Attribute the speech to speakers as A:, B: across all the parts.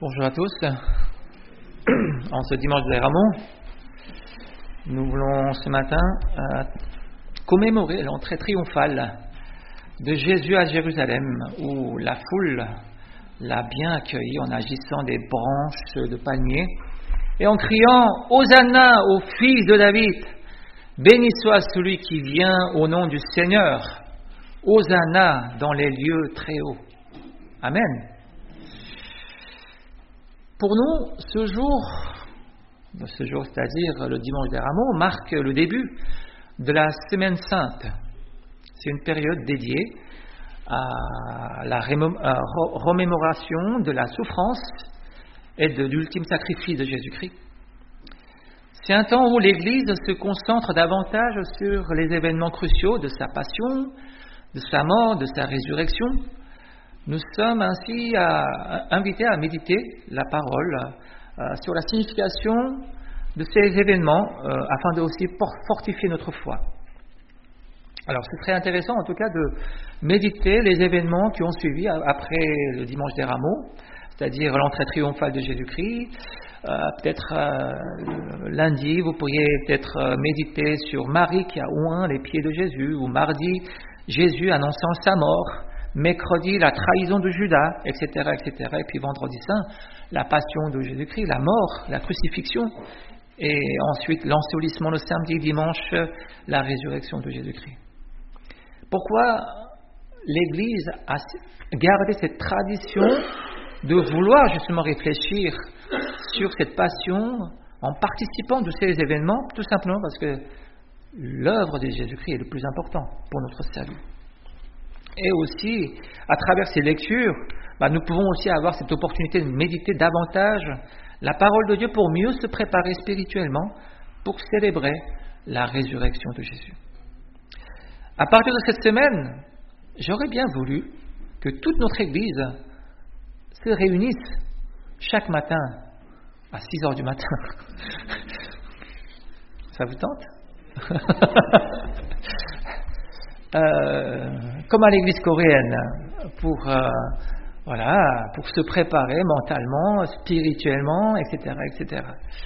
A: Bonjour à tous. En ce dimanche des Rameaux, nous voulons ce matin commémorer l'entrée triomphale de Jésus à Jérusalem, où la foule l'a bien accueilli en agissant des branches de palmier et en criant « Hosanna au fils de David ! Béni soit celui qui vient au nom du Seigneur ! Hosanna dans les lieux très hauts !» Amen. Pour nous, ce jour, c'est-à-dire le dimanche des Rameaux, marque le début de la Semaine Sainte. C'est une période dédiée à la remémoration de la souffrance et de l'ultime sacrifice de Jésus-Christ. C'est un temps où l'Église se concentre davantage sur les événements cruciaux de sa passion, de sa mort, de sa résurrection. Nous sommes ainsi invités à méditer la parole sur la signification de ces événements afin de aussi fortifier notre foi. Alors, ce serait intéressant en tout cas de méditer les événements qui ont suivi après le dimanche des Rameaux, c'est-à-dire l'entrée triomphale de Jésus-Christ. Peut-être lundi, vous pourriez peut-être méditer sur Marie qui a oint les pieds de Jésus, ou mardi, Jésus annonçant sa mort. Mercredi, la trahison de Judas, etc., etc. Et puis vendredi saint, la passion de Jésus-Christ, la mort, la crucifixion. Et ensuite, l'ensevelissement le samedi, dimanche, la résurrection de Jésus-Christ. Pourquoi l'Église a gardé cette tradition de vouloir justement réfléchir sur cette passion en participant de ces événements? Tout simplement parce que l'œuvre de Jésus-Christ est le plus important pour notre salut. Et aussi, à travers ces lectures, nous pouvons aussi avoir cette opportunité de méditer davantage la parole de Dieu pour mieux se préparer spirituellement pour célébrer la résurrection de Jésus. À partir de cette semaine, j'aurais bien voulu que toute notre Église se réunisse chaque matin à 6 heures du matin. Ça vous tente ? Comme à l'église coréenne, pour se préparer mentalement, spirituellement, etc., etc.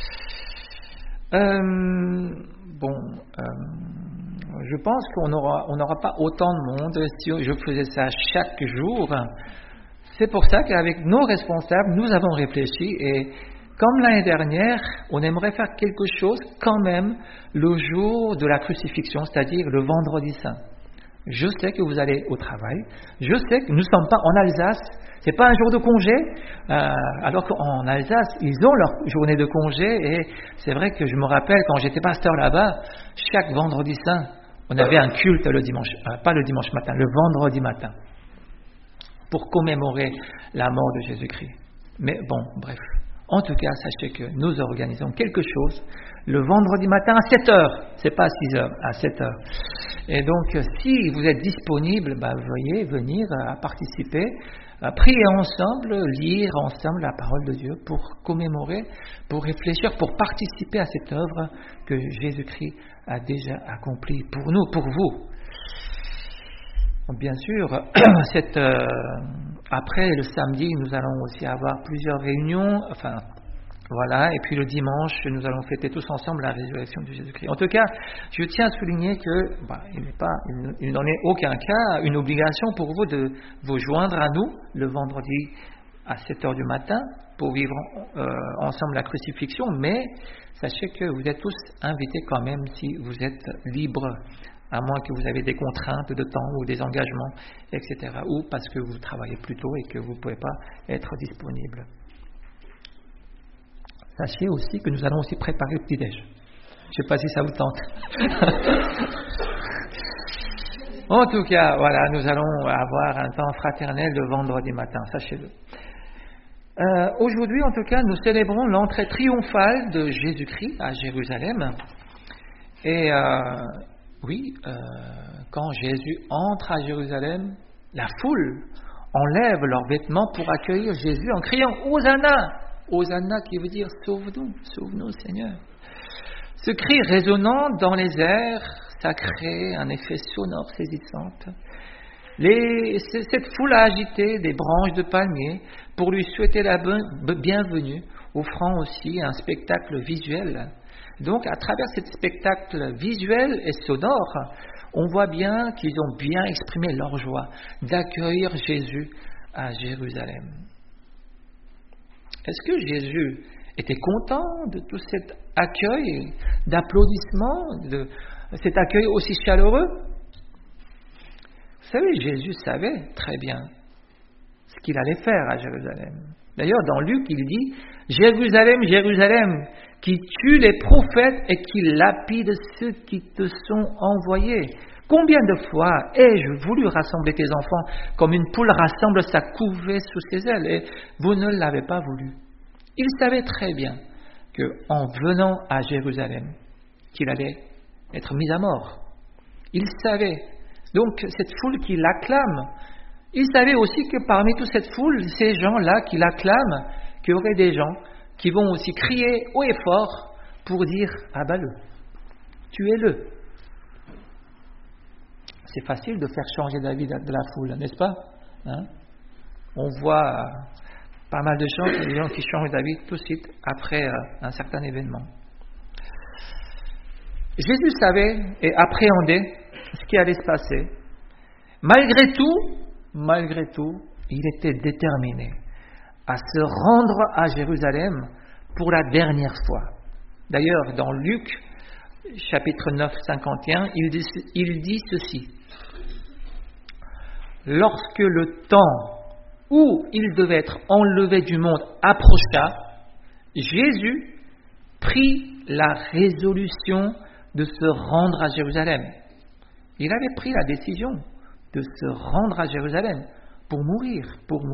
A: Je pense qu'on n'aura pas autant de monde si je faisais ça chaque jour. C'est pour ça qu'avec nos responsables, nous avons réfléchi et comme l'année dernière, on aimerait faire quelque chose quand même le jour de la crucifixion, c'est-à-dire le vendredi saint. Je sais que vous allez au travail. Je sais que nous ne sommes pas en Alsace. C'est pas un jour de congé. Alors qu'en Alsace, ils ont leur journée de congé. Et c'est vrai que je me rappelle quand j'étais pasteur là-bas, chaque vendredi saint, on avait un culte le dimanche, pas le dimanche matin, le vendredi matin, pour commémorer la mort de Jésus-Christ. Mais bon, bref. En tout cas, sachez que nous organisons quelque chose le vendredi matin à 7h. C'est pas à 6h, à 7h. Et donc, si vous êtes disponible, veuillez venir participer, prier ensemble, lire ensemble la parole de Dieu pour commémorer, pour réfléchir, pour participer à cette œuvre que Jésus-Christ a déjà accomplie pour nous, pour vous. Bien sûr, après le samedi, nous allons aussi avoir plusieurs réunions, et puis le dimanche, nous allons fêter tous ensemble la résurrection de Jésus-Christ. En tout cas, je tiens à souligner que il n'en est aucun cas une obligation pour vous de vous joindre à nous le vendredi à 7h du matin pour vivre ensemble la crucifixion, mais sachez que vous êtes tous invités quand même si vous êtes libres, à moins que vous avez des contraintes de temps ou des engagements, etc. Ou parce que vous travaillez plus tôt et que vous ne pouvez pas être disponible. Sachez aussi que nous allons aussi préparer le petit-déj. Je ne sais pas si ça vous tente. En tout cas, nous allons avoir un temps fraternel le vendredi matin, sachez-le. Aujourd'hui, en tout cas, nous célébrons l'entrée triomphale de Jésus-Christ à Jérusalem. Et quand Jésus entre à Jérusalem, la foule enlève leurs vêtements pour accueillir Jésus en criant « Hosanna !» Hosanna qui veut dire « Sauve-nous, sauve-nous Seigneur !» Ce cri résonnant dans les airs, ça crée un effet sonore saisissant. Cette foule a agité des branches de palmier pour lui souhaiter la bienvenue, offrant aussi un spectacle visuel. Donc, à travers ce spectacle visuel et sonore, on voit bien qu'ils ont bien exprimé leur joie d'accueillir Jésus à Jérusalem. Est-ce que Jésus était content de tout cet accueil, d'applaudissements, de cet accueil aussi chaleureux? Vous savez, Jésus savait très bien ce qu'il allait faire à Jérusalem. D'ailleurs, dans Luc, il dit « Jérusalem, Jérusalem, qui tue les prophètes et qui lapide ceux qui te sont envoyés. Combien de fois ai-je voulu rassembler tes enfants comme une poule rassemble sa couvée sous ses ailes et vous ne l'avez pas voulu. » Il savait très bien qu'en venant à Jérusalem, qu'il allait être mis à mort. Il savait. Donc, cette foule qui l'acclame, il savait aussi que parmi toute cette foule, ces gens-là qui l'acclament, qu'il y aurait des gens qui vont aussi crier haut et fort pour dire « Abat-le, tuez-le ». C'est facile de faire changer d'avis de la foule, n'est-ce pas? On voit pas mal de gens, des gens qui changent d'avis tout de suite après un certain événement. Jésus savait et appréhendait ce qui allait se passer. Malgré tout, il était déterminé à se rendre à Jérusalem pour la dernière fois. D'ailleurs, dans Luc, chapitre 9, 51, il dit ceci. Lorsque le temps où il devait être enlevé du monde approcha, Jésus prit la résolution de se rendre à Jérusalem. Il avait pris la décision de se rendre à Jérusalem pour mourir.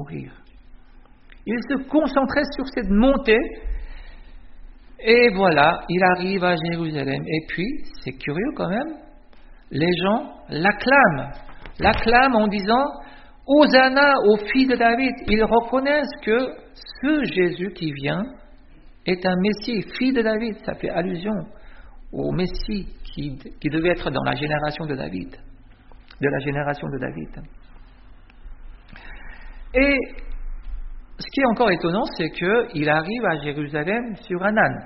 A: Il se concentrait sur cette montée et voilà, il arrive à Jérusalem. Et puis, c'est curieux quand même, les gens l'acclament en disant « Hosanna au fils de David ». Ils reconnaissent que ce Jésus qui vient est un Messie, fils de David. Ça fait allusion au Messie qui devait être dans la génération de David. Et ce qui est encore étonnant, c'est qu'il arrive à Jérusalem sur un âne.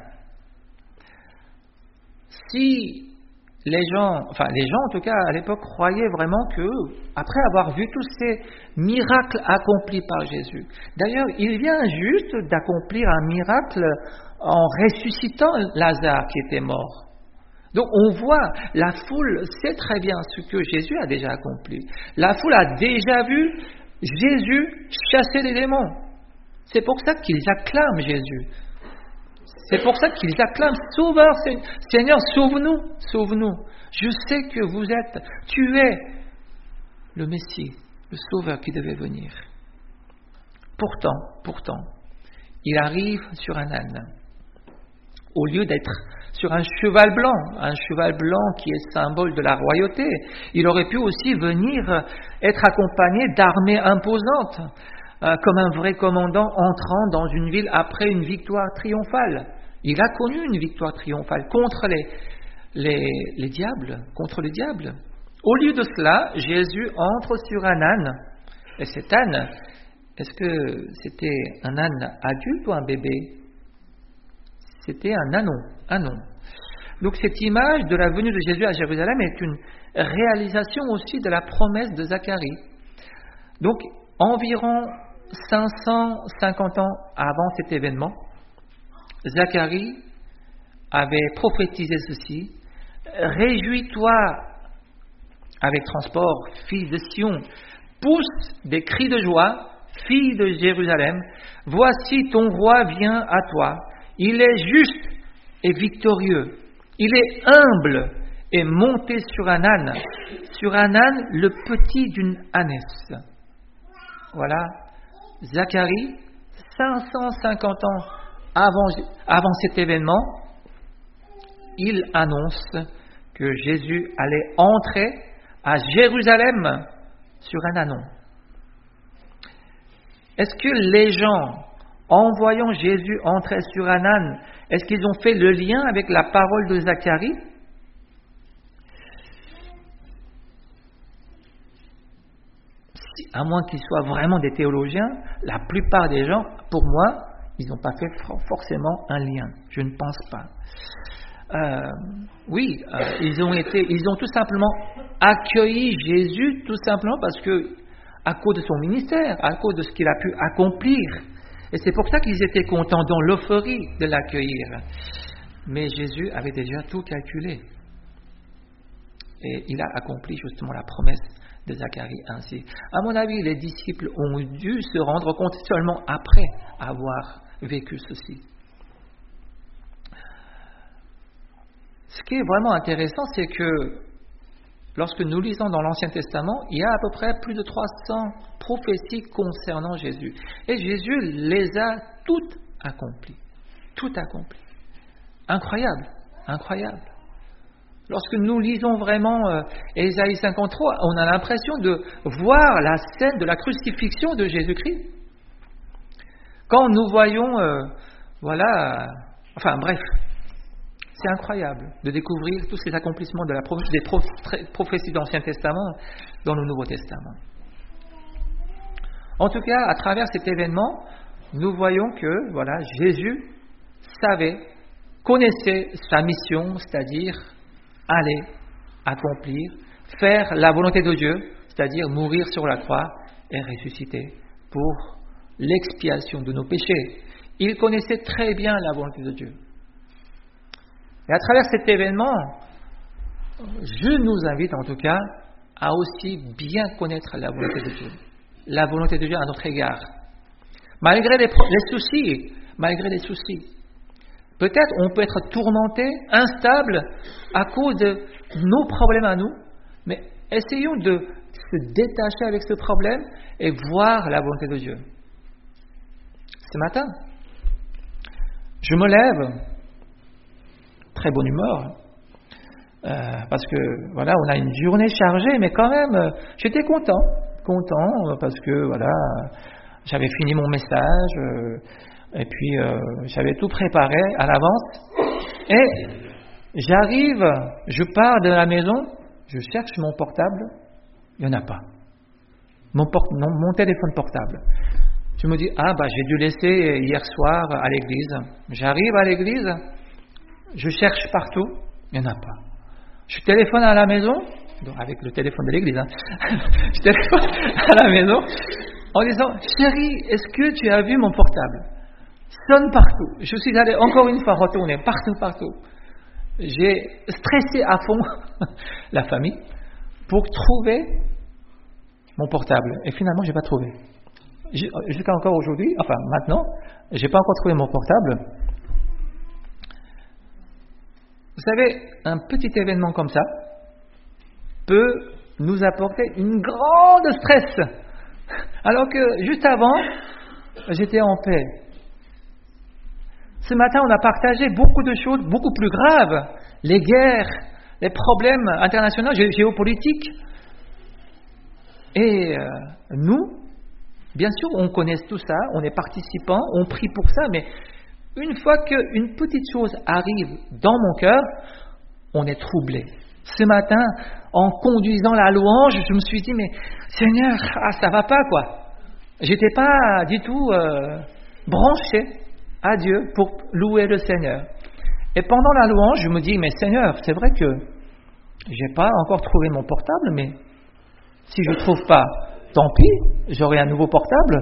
A: Si les gens en tout cas à l'époque croyaient vraiment que, après avoir vu tous ces miracles accomplis par Jésus, d'ailleurs il vient juste d'accomplir un miracle en ressuscitant Lazare qui était mort. Donc on voit, la foule sait très bien ce que Jésus a déjà accompli. La foule a déjà vu Jésus chasser les démons. C'est pour ça qu'ils acclament Jésus. C'est pour ça qu'ils acclament « Sauveur, Seigneur, sauve-nous, sauve-nous. Je sais que tu es le Messie, le Sauveur qui devait venir. » Pourtant, il arrive sur un âne. Au lieu d'être sur un cheval blanc qui est symbole de la royauté, il aurait pu aussi venir être accompagné d'armées imposantes, comme un vrai commandant entrant dans une ville après une victoire triomphale. Il a connu une victoire triomphale contre les diables, contre le diable. Au lieu de cela, Jésus entre sur un âne. Et cet âne, est-ce que c'était un âne adulte ou un bébé? C'était un ânon. Donc cette image de la venue de Jésus à Jérusalem est une réalisation aussi de la promesse de Zacharie. Donc environ 550 ans avant cet événement, Zacharie avait prophétisé ceci. « Réjouis-toi avec transport, fille de Sion, pousse des cris de joie, fille de Jérusalem. Voici ton roi vient à toi. Il est juste et victorieux. Il est humble et monté sur un âne, le petit d'une ânesse. » Voilà, Zacharie, 550 ans avant cet événement, il annonce que Jésus allait entrer à Jérusalem sur un ânon. Est-ce que les gens, en voyant Jésus entrer sur un âne, est-ce qu'ils ont fait le lien avec la parole de Zacharie? à moins qu'ils soient vraiment des théologiens, la plupart des gens, pour moi, ils n'ont pas fait forcément un lien. Je ne pense pas. Ils ont tout simplement accueilli Jésus, tout simplement parce que, à cause de son ministère, à cause de ce qu'il a pu accomplir. Et c'est pour ça qu'ils étaient contents dans l'euphorie de l'accueillir. Mais Jésus avait déjà tout calculé. Et il a accompli justement la promesse de Zacharie ainsi. À mon avis, les disciples ont dû se rendre compte seulement après avoir vécu ceci. Ce qui est vraiment intéressant, c'est que lorsque nous lisons dans l'Ancien Testament, il y a à peu près plus de 300 prophéties concernant Jésus. Et Jésus les a toutes accomplies. Tout accompli. Incroyable, incroyable. Lorsque nous lisons vraiment Ésaïe 53, on a l'impression de voir la scène de la crucifixion de Jésus-Christ. Quand nous voyons, c'est incroyable de découvrir tous ces accomplissements des prophéties de l'Ancien Testament dans le Nouveau Testament. En tout cas, à travers cet événement, nous voyons que Jésus connaissait sa mission, c'est-à-dire aller, accomplir, faire la volonté de Dieu, c'est-à-dire mourir sur la croix et ressusciter pour l'expiation de nos péchés. Il connaissait très bien la volonté de Dieu. Et à travers cet événement, je nous invite en tout cas à aussi bien connaître la volonté de Dieu. La volonté de Dieu à notre égard. Malgré les soucis. Peut-être on peut être tourmenté, instable à cause de nos problèmes à nous, mais essayons de se détacher avec ce problème et voir la volonté de Dieu. Ce matin, je me lève, très bonne humeur, parce que on a une journée chargée, mais quand même, j'étais content parce que j'avais fini mon message. Et puis, j'avais tout préparé à l'avance. Et j'arrive, je pars de la maison, je cherche mon portable, il n'y en a pas. Mon téléphone portable. Je me dis, j'ai dû laisser hier soir à l'église. J'arrive à l'église, je cherche partout, il n'y en a pas. Je téléphone à la maison, avec le téléphone de l'église, je téléphone à la maison en disant, chérie, est-ce que tu as vu mon portable ? Sonne partout. Je suis allé encore une fois retourner partout. J'ai stressé à fond la famille pour trouver mon portable. Et finalement, je n'ai pas trouvé. Jusqu'à encore aujourd'hui, maintenant, je n'ai pas encore trouvé mon portable. Vous savez, un petit événement comme ça peut nous apporter une grande stress. Alors que juste avant, j'étais en paix. Ce matin, on a partagé beaucoup de choses beaucoup plus graves. Les guerres, les problèmes internationaux, géopolitiques. Et nous, bien sûr, on connaît tout ça, on est participants, on prie pour ça, mais une fois qu'une petite chose arrive dans mon cœur, on est troublé. Ce matin, en conduisant la louange, je me suis dit, mais Seigneur, ça va pas quoi. J'étais pas du tout branché à Dieu pour louer le Seigneur. Et pendant la louange, je me dis, mais Seigneur, c'est vrai que j'ai pas encore trouvé mon portable, mais si je trouve pas, tant pis, j'aurai un nouveau portable.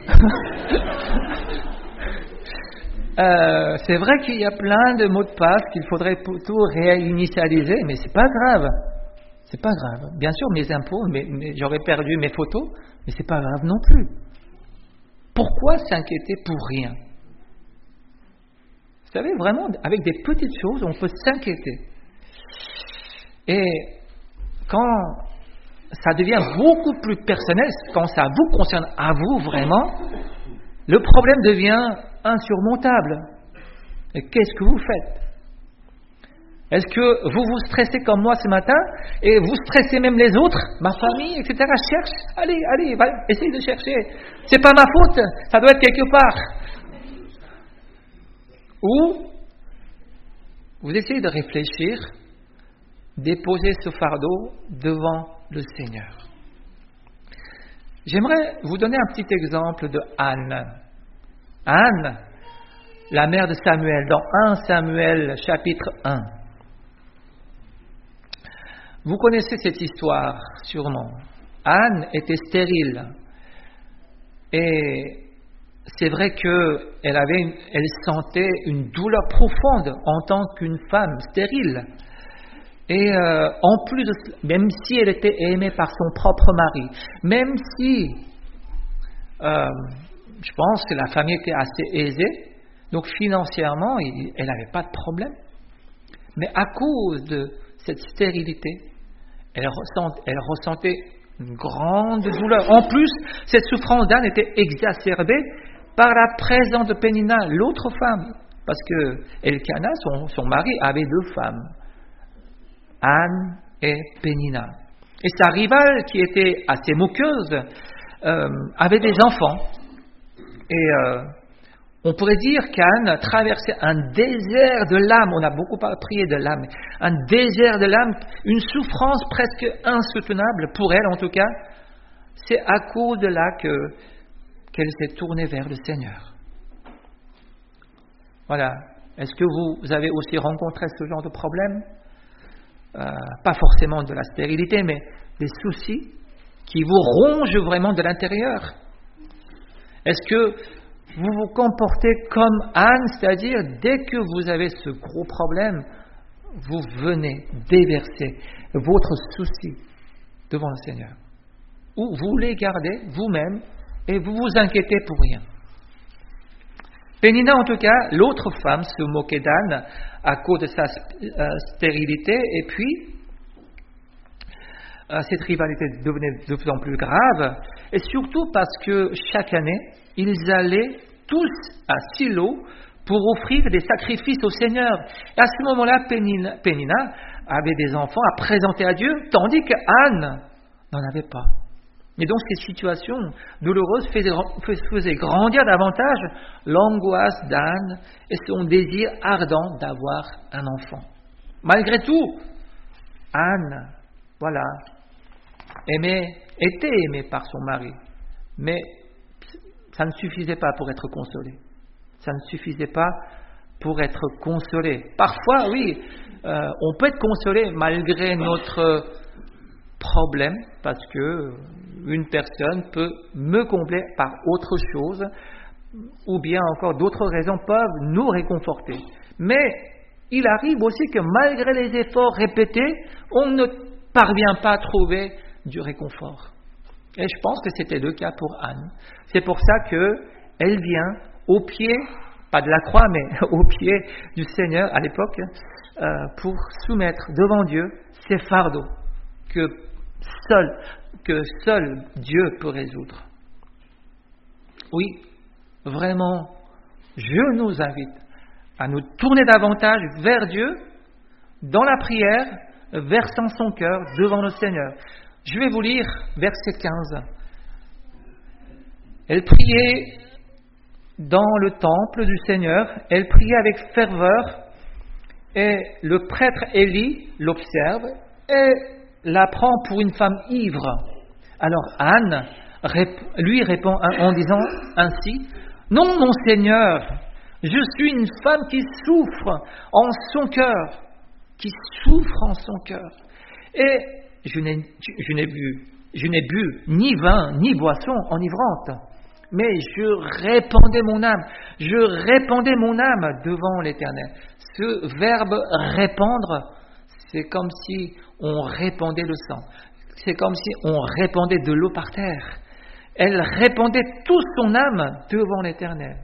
A: C'est vrai qu'il y a plein de mots de passe qu'il faudrait plutôt réinitialiser, mais c'est pas grave. C'est pas grave. Bien sûr, mes impôts, j'aurais perdu mes photos, mais c'est pas grave non plus. Pourquoi s'inquiéter pour rien ? Vous savez, vraiment, avec des petites choses, on peut s'inquiéter. Et quand ça devient beaucoup plus personnel, quand ça vous concerne à vous vraiment, le problème devient insurmontable. Et qu'est-ce que vous faites ? Est-ce que vous vous stressez comme moi ce matin et vous stressez même les autres, ma famille, etc. Cherche, allez, essayez de chercher. C'est pas ma faute, ça doit être quelque part. Ou vous essayez de réfléchir, déposer ce fardeau devant le Seigneur. J'aimerais vous donner un petit exemple de Anne. Anne, la mère de Samuel, dans 1 Samuel chapitre 1. Vous connaissez cette histoire sûrement. Anne était stérile. Et c'est vrai qu'elle sentait une douleur profonde en tant qu'une femme stérile. Et en plus de cela, même si elle était aimée par son propre mari, même si je pense que la famille était assez aisée, donc financièrement, elle n'avait pas de problème. Mais à cause de cette stérilité, elle ressentait une grande douleur. En plus, cette souffrance d'Anne était exacerbée par la présence de Pénina, l'autre femme. Parce que Elkana, son mari, avait 2 femmes, Anne et Pénina. Et sa rivale, qui était assez moqueuse, avait des enfants. Et on pourrait dire qu'Anne traversait un désert de l'âme. On a beaucoup prié de l'âme. Un désert de l'âme, une souffrance presque insoutenable, pour elle en tout cas. C'est à cause de là qu'elle s'est tournée vers le Seigneur. Voilà. Est-ce que vous avez aussi rencontré ce genre de problème ? Pas forcément de la stérilité, mais des soucis qui vous rongent vraiment de l'intérieur. Est-ce que vous vous comportez comme Anne, c'est-à-dire dès que vous avez ce gros problème, vous venez déverser votre souci devant le Seigneur? Ou vous les gardez vous-même et vous vous inquiétez pour rien? Pénina, en tout cas, l'autre femme, se moquait d'Anne à cause de sa stérilité, et puis cette rivalité devenait de plus en plus grave, et surtout parce que chaque année, ils allaient tous à Silo pour offrir des sacrifices au Seigneur. Et à ce moment-là, Pénina avait des enfants à présenter à Dieu, tandis que Anne n'en avait pas. Et donc cette situation douloureuse faisait grandir davantage l'angoisse d'Anne et son désir ardent d'avoir un enfant. Malgré tout, Anne, voilà, était aimée par son mari, mais ça ne suffisait pas pour être consolée. Ça ne suffisait pas pour être consolée. Parfois, oui, on peut être consolé malgré notre problème, parce que une personne peut me combler par autre chose, ou bien encore d'autres raisons peuvent nous réconforter. Mais il arrive aussi que malgré les efforts répétés, on ne parvient pas à trouver du réconfort. Et je pense que c'était le cas pour Anne. C'est pour ça qu'elle vient au pied, pas de la croix, mais au pied du Seigneur à l'époque, pour soumettre devant Dieu ses fardeaux que seul Dieu peut résoudre. Oui, vraiment, je nous invite à nous tourner davantage vers Dieu dans la prière, versant son cœur devant le Seigneur. Je vais vous lire verset 15. Elle priait dans le temple du Seigneur, elle priait avec ferveur, et le prêtre Élie l'observe et la prend pour une femme ivre. Alors Anne lui répond en disant ainsi: « Non, mon Seigneur, je suis une femme qui souffre en son cœur, et je n'ai bu ni vin ni boisson enivrante, mais je répandais mon âme devant l'Éternel. » Ce verbe répandre, c'est comme si on répandait le sang. C'est comme si on répandait de l'eau par terre. Elle répandait toute son âme devant l'Éternel.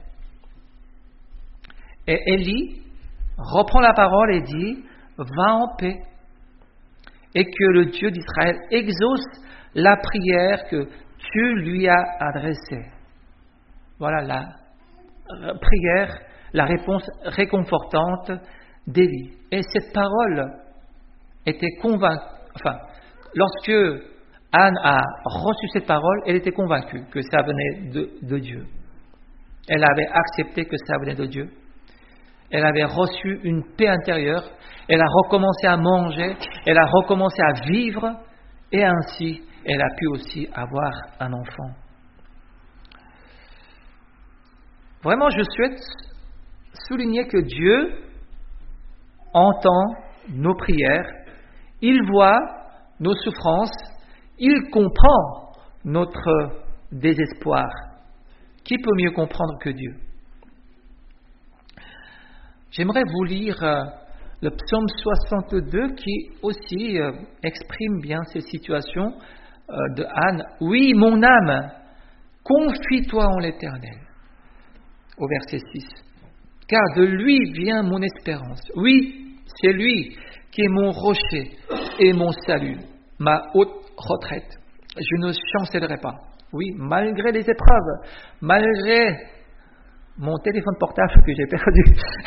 A: Et Élie reprend la parole et dit: « Va en paix, et que le Dieu d'Israël exauce la prière que tu lui as adressée. » Voilà la prière, la réponse réconfortante d'Élie. Et cette parole était convaincue. Enfin, lorsque Anne a reçu cette parole, elle était convaincue que ça venait de Dieu. Elle avait accepté que ça venait de Dieu. Elle avait reçu une paix intérieure. Elle a recommencé à manger. Elle a recommencé à vivre. Et ainsi, elle a pu aussi avoir un enfant. Vraiment, je souhaite souligner que Dieu entend nos prières, il voit nos souffrances, il comprend notre désespoir. Qui peut mieux comprendre que Dieu? J'aimerais vous lire le psaume 62 qui aussi exprime bien ces situations de Anne. « Oui, mon âme, confie-toi en l'Éternel » au verset 6. « Car de lui vient mon espérance. Oui, c'est lui qui est mon rocher et mon salut, ma haute retraite. Je ne chancellerai pas. » Oui, malgré les épreuves, malgré mon téléphone portable que j'ai perdu,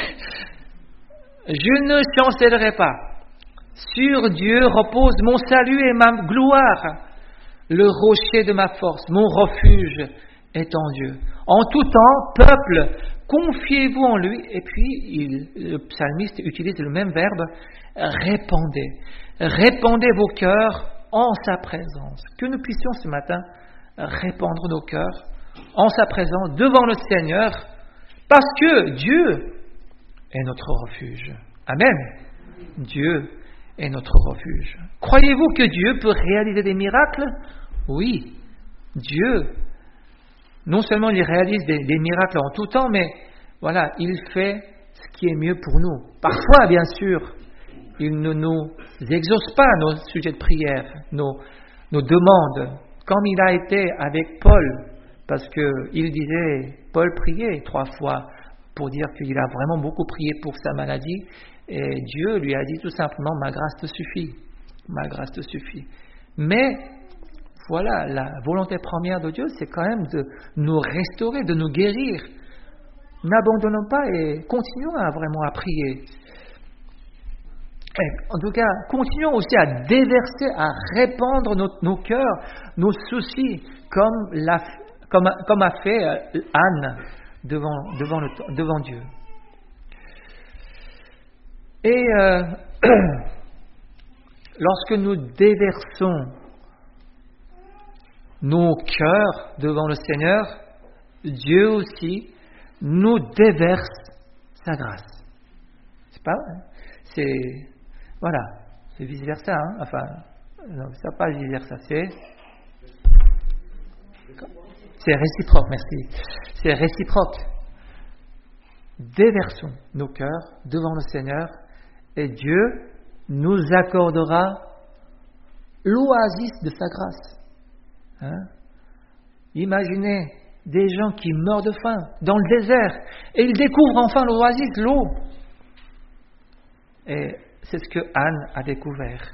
A: je ne chancellerai pas. Sur Dieu repose mon salut et ma gloire. Le rocher de ma force, mon refuge est en Dieu. En tout temps, peuple, confiez-vous en lui. Et puis, le psalmiste utilise le même verbe, répandez. Répandez vos cœurs en sa présence. Que nous puissions ce matin répandre nos cœurs en sa présence devant le Seigneur, parce que Dieu est notre refuge. Amen. Dieu est notre refuge. Croyez-vous que Dieu peut réaliser des miracles? Oui. Dieu, non seulement il réalise des miracles en tout temps, mais voilà, il fait ce qui est mieux pour nous. Parfois, bien sûr, il ne nous exauce pas nos sujets de prière, nos demandes, comme il a été avec Paul, parce qu'il disait, Paul priait 3 fois pour dire qu'il a vraiment beaucoup prié pour sa maladie, et Dieu lui a dit tout simplement, ma grâce te suffit, ma grâce te suffit. Mais voilà, la volonté première de Dieu, c'est quand même de nous restaurer, de nous guérir. N'abandonnons pas et continuons vraiment à prier. Et en tout cas, continuons aussi à déverser, à répandre nos cœurs, nos soucis, comme a fait Anne devant Dieu. Et lorsque nous déversons nos cœurs devant le Seigneur, Dieu aussi nous déverse sa grâce. C'est pas vrai? C'est vice-versa. Hein? Enfin, non, c'est pas vice-versa, c'est réciproque, merci. C'est réciproque. Déversons nos cœurs devant le Seigneur et Dieu nous accordera l'oasis de sa grâce. Hein? Imaginez des gens qui meurent de faim dans le désert et ils découvrent enfin l'oasis, l'eau. Et c'est ce que Anne a découvert.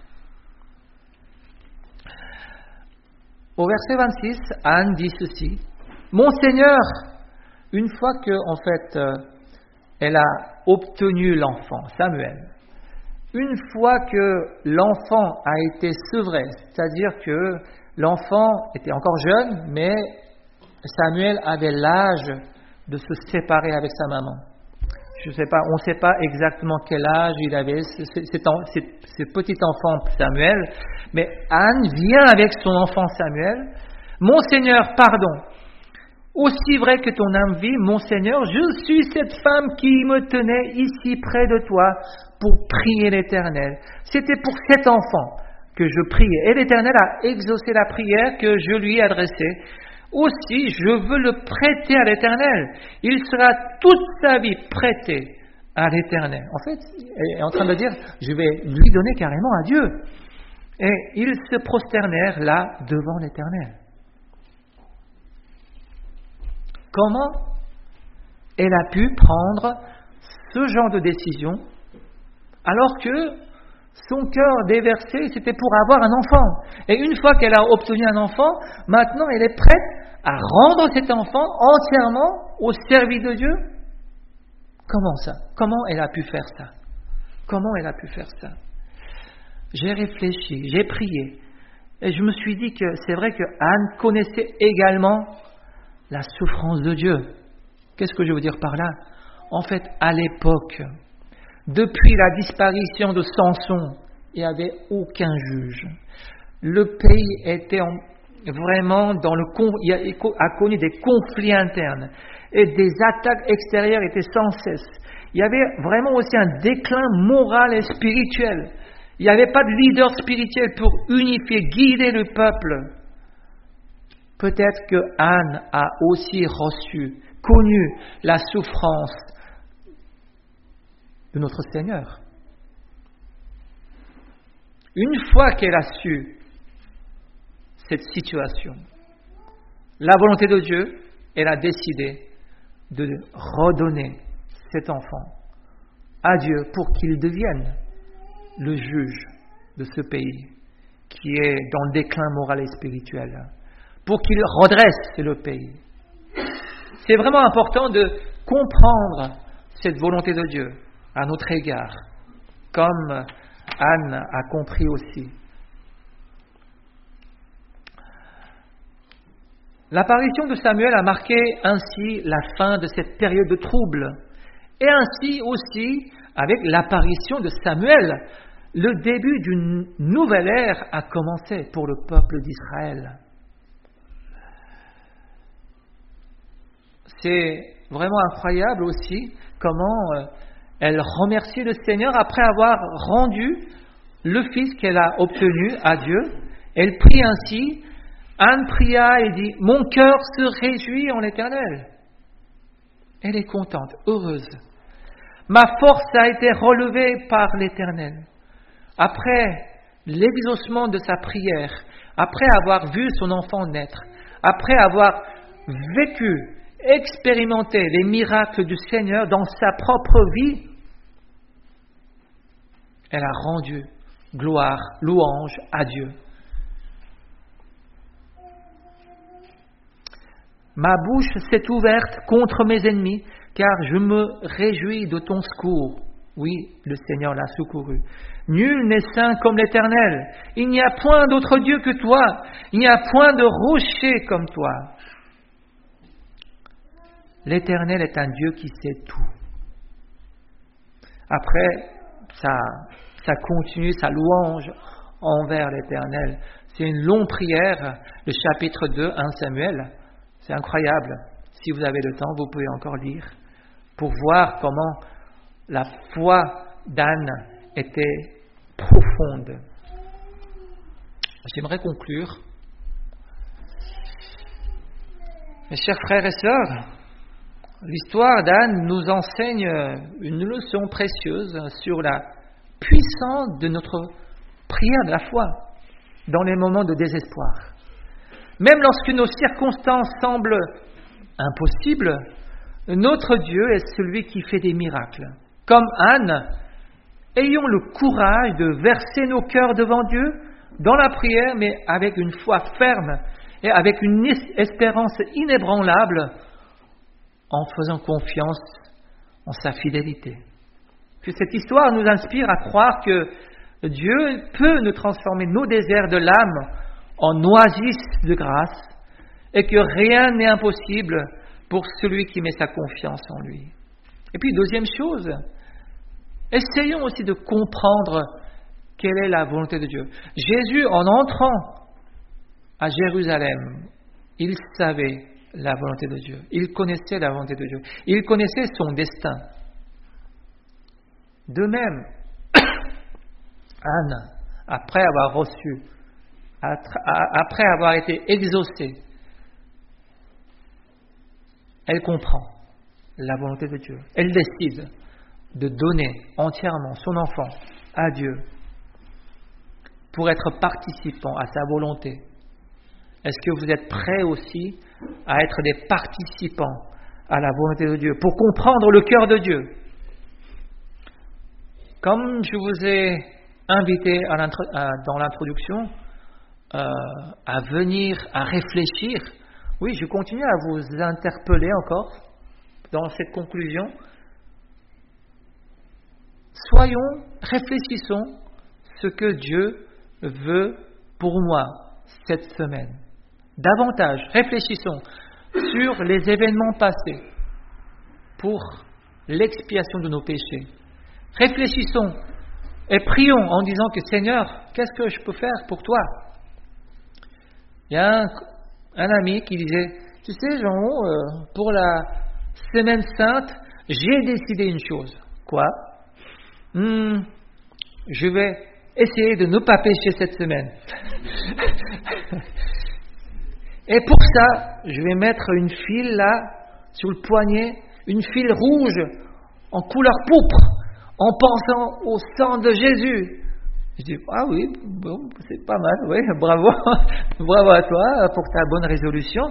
A: Au verset 26, Anne dit ceci. Mon Seigneur, une fois que, en fait, elle a obtenu l'enfant, Samuel, une fois que l'enfant a été sevré, c'est-à-dire que l'enfant était encore jeune, mais Samuel avait l'âge de se séparer avec sa maman. Je ne sais pas, on ne sait pas exactement quel âge il avait, ce petit enfant Samuel, mais Anne vient avec son enfant Samuel. Mon Seigneur, pardon, aussi vrai que ton âme vit, mon Seigneur, je suis cette femme qui me tenait ici près de toi pour prier l'Éternel. C'était pour cet enfant que je priais, et l'Éternel a exaucé la prière que je lui ai adressée. Aussi, je veux le prêter à l'Éternel. Il sera toute sa vie prêté à l'Éternel. En fait, il est en train de dire, je vais lui donner carrément à Dieu. Et ils se prosternèrent là devant l'Éternel. Comment elle a pu prendre ce genre de décision alors que son cœur déversé, c'était pour avoir un enfant. Et une fois qu'elle a obtenu un enfant, maintenant elle est prête à rendre cet enfant entièrement au service de Dieu. Comment ça? Comment elle a pu faire ça? Comment elle a pu faire ça? J'ai réfléchi, j'ai prié, et je me suis dit que c'est vrai que Anne connaissait également la souffrance de Dieu. Qu'est-ce que je veux dire par là? En fait, à l'époque, depuis la disparition de Samson, il n'y avait aucun juge. Le pays était vraiment a connu des conflits internes et des attaques extérieures étaient sans cesse. Il y avait vraiment aussi un déclin moral et spirituel. Il n'y avait pas de leader spirituel pour unifier, guider le peuple. Peut-être que Anne a aussi connu la souffrance de notre Seigneur. Une fois qu'elle a su cette situation, la volonté de Dieu, elle a décidé de redonner cet enfant à Dieu pour qu'il devienne le juge de ce pays qui est dans le déclin moral et spirituel, pour qu'il redresse le pays. C'est vraiment important de comprendre cette volonté de Dieu à notre égard, comme Anne a compris aussi. L'apparition de Samuel a marqué ainsi la fin de cette période de trouble. Et ainsi aussi, avec l'apparition de Samuel, le début d'une nouvelle ère a commencé pour le peuple d'Israël. C'est vraiment incroyable aussi comment elle remercie le Seigneur après avoir rendu le fils qu'elle a obtenu à Dieu. Elle prie ainsi. Anne pria et dit « Mon cœur se réjouit en l'Éternel. » Elle est contente, heureuse. « Ma force a été relevée par l'Éternel. » Après l'exaucement de sa prière, après avoir vu son enfant naître, après avoir vécu, expérimenté les miracles du Seigneur dans sa propre vie, elle a rendu gloire, louange à Dieu. Ma bouche s'est ouverte contre mes ennemis, car je me réjouis de ton secours. Oui, le Seigneur l'a secouru. Nul n'est saint comme l'Éternel. Il n'y a point d'autre Dieu que toi. Il n'y a point de rocher comme toi. L'Éternel est un Dieu qui sait tout. Après, ça continue, sa louange envers l'Éternel. C'est une longue prière, le chapitre 2, 1 Samuel. C'est incroyable. Si vous avez le temps, vous pouvez encore lire pour voir comment la foi d'Anne était profonde. J'aimerais conclure. Mes chers frères et sœurs, l'histoire d'Anne nous enseigne une leçon précieuse sur la puissance de notre prière de la foi dans les moments de désespoir. Même lorsque nos circonstances semblent impossibles, notre Dieu est celui qui fait des miracles. Comme Anne, ayons le courage de verser nos cœurs devant Dieu dans la prière, mais avec une foi ferme et avec une espérance inébranlable, en faisant confiance en sa fidélité. Que cette histoire nous inspire à croire que Dieu peut nous transformer nos déserts de l'âme en oasis de grâce et que rien n'est impossible pour celui qui met sa confiance en lui. Et puis, deuxième chose, essayons aussi de comprendre quelle est la volonté de Dieu. Jésus, en entrant à Jérusalem, il savait la volonté de Dieu. Il connaissait la volonté de Dieu. Il connaissait son destin. De même, Anne, après avoir reçu, après avoir été exaucée, elle comprend la volonté de Dieu. Elle décide de donner entièrement son enfant à Dieu pour être participant à sa volonté. Est-ce que vous êtes prêts aussi à être des participants à la volonté de Dieu, pour comprendre le cœur de Dieu? Comme je vous ai invité dans l'introduction à venir, à réfléchir, oui, je continue à vous interpeller encore dans cette conclusion. Réfléchissons ce que Dieu veut pour moi cette semaine. Davantage, réfléchissons sur les événements passés pour l'expiation de nos péchés. Réfléchissons et prions en disant que Seigneur, qu'est-ce que je peux faire pour toi? Il y a un ami qui disait, tu sais Jean, pour la semaine sainte, j'ai décidé une chose. Quoi? Je vais essayer de ne pas pécher cette semaine. Et pour ça, je vais mettre une file là, sur le poignet, une file rouge, en couleur pourpre, en pensant au sang de Jésus. Je dis, ah oui, bon, c'est pas mal, oui, bravo, bravo à toi pour ta bonne résolution.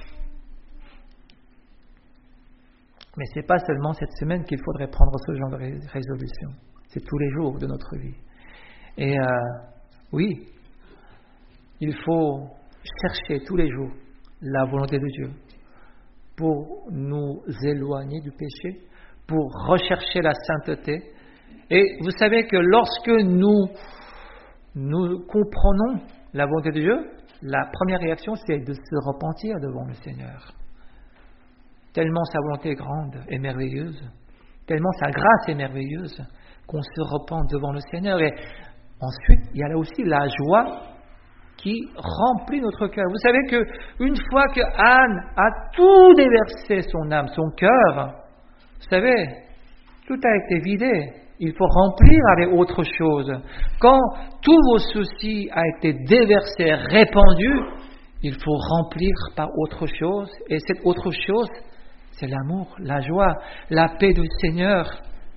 A: Mais ce n'est pas seulement cette semaine qu'il faudrait prendre ce genre de résolution, c'est tous les jours de notre vie. Et oui, il faut chercher tous les jours la volonté de Dieu pour nous éloigner du péché, pour rechercher la sainteté. Et vous savez que lorsque nous comprenons la volonté de Dieu, la première réaction, c'est de se repentir devant le Seigneur. Tellement sa volonté est grande et merveilleuse, tellement sa grâce est merveilleuse, qu'on se repent devant le Seigneur. Et ensuite, il y a là aussi la joie qui remplit notre cœur. Vous savez qu'une fois que Anne a tout déversé son âme, son cœur, vous savez, tout a été vidé. Il faut remplir avec autre chose. Quand tous vos soucis ont été déversés, répandus, il faut remplir par autre chose. Et cette autre chose, c'est l'amour, la joie, la paix du Seigneur.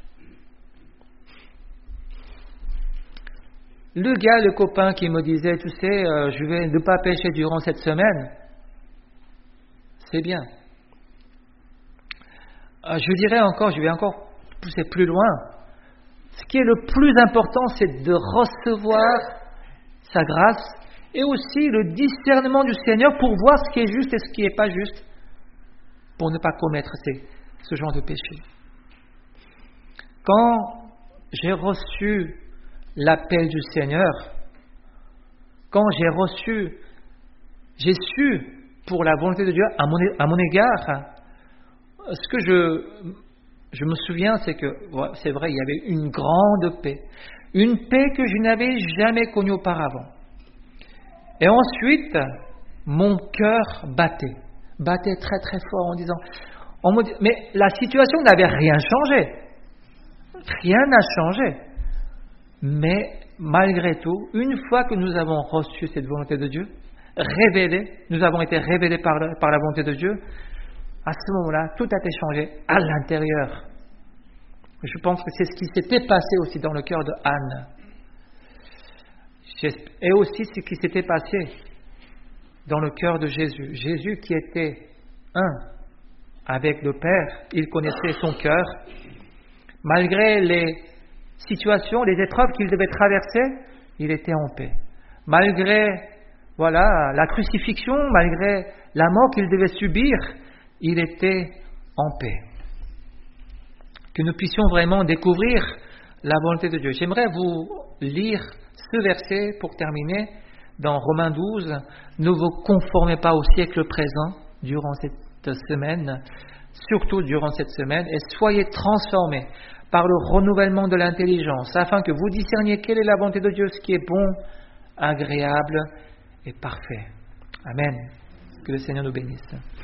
A: Le copain qui me disait, tu sais, je vais ne pas pécher durant cette semaine, c'est bien. Je vais encore pousser plus loin. Ce qui est le plus important, c'est de recevoir sa grâce et aussi le discernement du Seigneur pour voir ce qui est juste et ce qui n'est pas juste, pour ne pas commettre ce genre de péché. Quand j'ai reçu l'appel du Seigneur, quand j'ai su pour la volonté de Dieu à mon égard, ce que je me souviens, c'est que, c'est vrai, il y avait une grande paix. Une paix que je n'avais jamais connue auparavant. Et ensuite, mon cœur battait très très fort en disant, mais la situation n'avait rien changé. Rien n'a changé. Mais malgré tout, une fois que nous avons reçu cette volonté de Dieu, nous avons été révélés par la volonté de Dieu, à ce moment-là, tout a été changé à l'intérieur. Je pense que c'est ce qui s'était passé aussi dans le cœur de Anne. Et aussi ce qui s'était passé dans le cœur de Jésus. Jésus qui était un avec le Père, il connaissait son cœur. Malgré les situations, les épreuves qu'il devait traverser, il était en paix. Malgré la crucifixion, malgré la mort qu'il devait subir, il était en paix. Que nous puissions vraiment découvrir la volonté de Dieu. J'aimerais vous lire ce verset pour terminer dans Romains 12. Ne vous conformez pas au siècle présent durant cette semaine, surtout durant cette semaine, et soyez transformés par le renouvellement de l'intelligence, afin que vous discerniez quelle est la volonté de Dieu, ce qui est bon, agréable et parfait. Amen. Que le Seigneur nous bénisse.